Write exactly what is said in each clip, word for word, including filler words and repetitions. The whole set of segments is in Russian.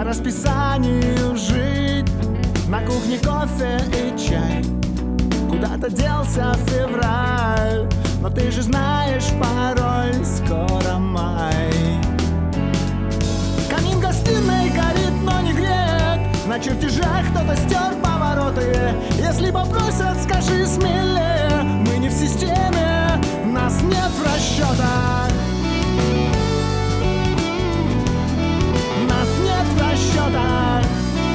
по расписанию жить. На кухне кофе и чай, куда-то делся февраль. Но ты же знаешь пароль, скоро май. Камин гостиной горит, но не греет. На чертежах кто-то стер повороты. Если попросят, скажи смелее. Мы не в системе, нас нет в расчетах. Нас нет в расчетах.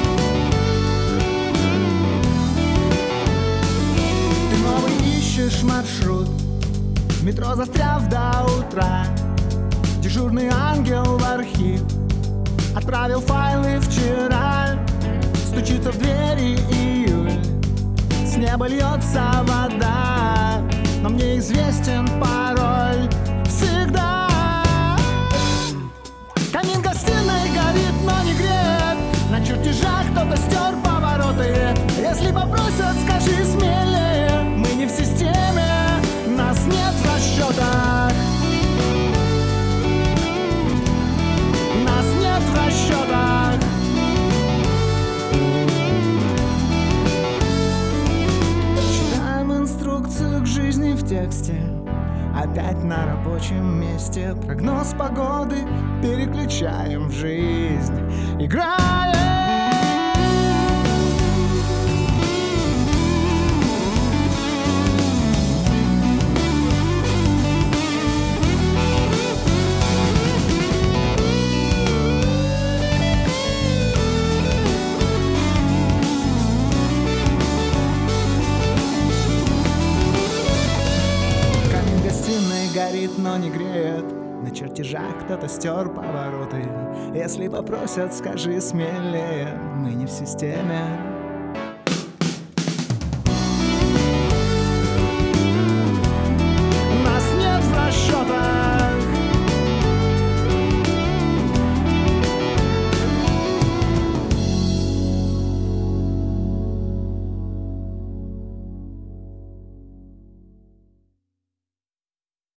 Ты новый ищешь маршрут, в метро застряв до утра. Дежурный ангел в архив отправил файлы вчера. Стучится в двери июль, с неба льется вода. Но мне известен пароль всегда. Камин гостиной горит, но не греет. На чертежах кто-то стер повороты. Если попросят, скажи смелее. Мы не в системе, нас нет в расчетах. Нас нет в расчетах. Читаем инструкцию к жизни в тексте. Опять на рабочем месте. Прогноз погоды переключаем в жизнь. Играем. Горит, но не греет. На чертежах кто-то стер повороты. Если попросят, скажи смелее. Мы не в системе,